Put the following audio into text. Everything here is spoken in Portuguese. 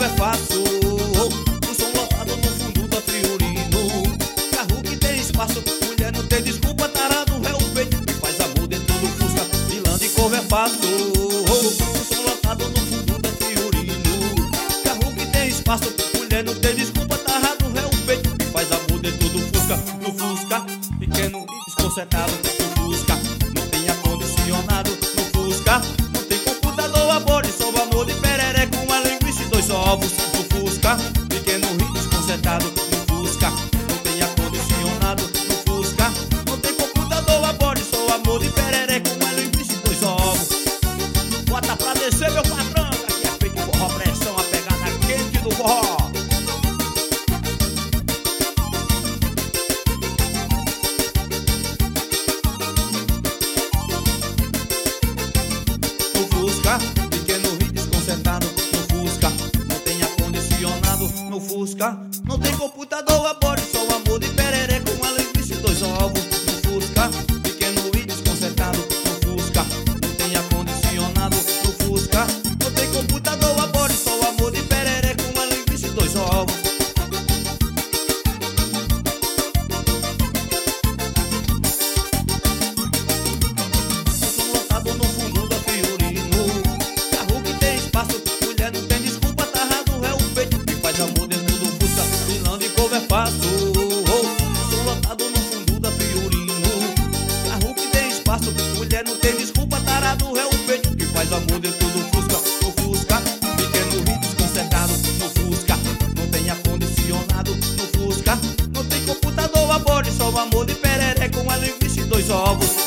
é fácil. O som lotado no fundo da Fiorino. Carro que tem espaço, mulher não tem desculpa. Tarado é o peito que faz amor dentro do Fusca. Milão de cover é fácil. O som lotado no fundo da Fiorino. Carro que tem espaço, mulher não tem desculpa. Tarado é o peito que faz amor dentro do Fusca. No Fusca, pequeno e desconcertado. No Fusca, não tem ar-condicionado. No Fusca, não tem computador a bora. Só o amor de pereré com a linguiça e dois ovos. No Fusca, pequeno e desconcertado. No Fusca, não tem ar-condicionado. No Fusca, não tem computador a bora. Só o amor de pereré com a linguiça e dois ovos. Bota pra descer, meu patrão. Aqui é feito forró, pressão, a pegada quente do forró. Pequeno e desconcertado. No Fusca, não tem ar-condicionado. No Fusca, não tem computador a bora. Só o amor de pereré com a linguiça e dois ovos. No Fusca, pequeno e desconcertado. No Fusca, não tem ar-condicionado. No Fusca, não tem computador a bora. Só o amor de pereré com a linguiça e dois ovos. Lotado no fundo da Fiorino. Carro que tem espaço, mulher não tem desculpa. Tarrado é o peito que faz amor dentro do Fusca. Milão de cover é fácil. Sou lotado no fundo da Fiorino. Carro que tem espaço, mulher não tem desculpa. Tarado é o peito que faz amor dentro do Fusca. No Fusca, pequeno e desconcertado. No Fusca, não tem ar-condicionado. No Fusca, não tem computador a bora. Só o amor de pereré com a linguiça e dois ovos.